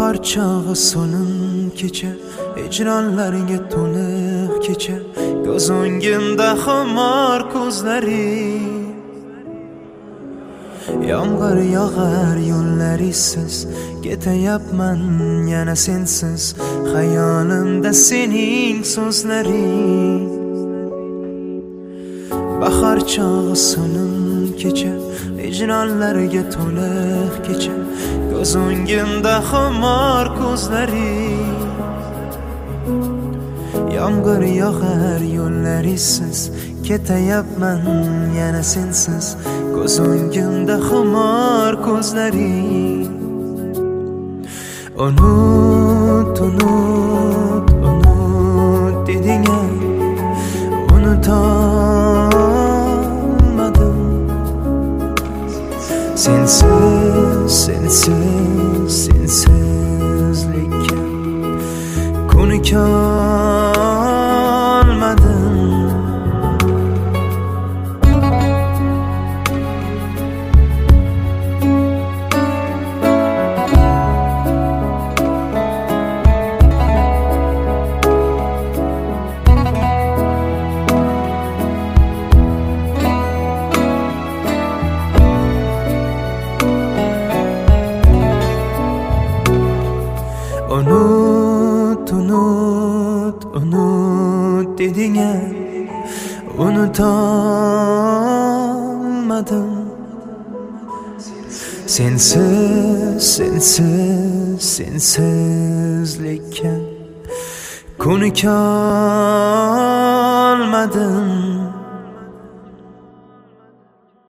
Bahar çağı so'lim kecha, hijronlarga to'liq kecha, ko'z o'ngimda xumor ko'zlaring. Yomg'ir yog'ar yo'llarisiz, ketayapman yana sensiz, xayolimda sening so'zlaring. Bahar chog'i so'lim kecha, hijronlarga to'liq kecha, ko'z o'ngimda xumor ko'zlaring. Yomg'ir yog'ar yo'llarisiz, ketayapman yana sensiz, ko'z o'ngimda xumor ko'zlaring. Unut, unut, unut deding-a, unutolmadim. Sensiz, sensiz, sensizlikka ko'nikolmadim. Unut, unut, unut deding-a, unutolmadim. Sensiz, sensiz, sensizlikka ko'nikolmadim.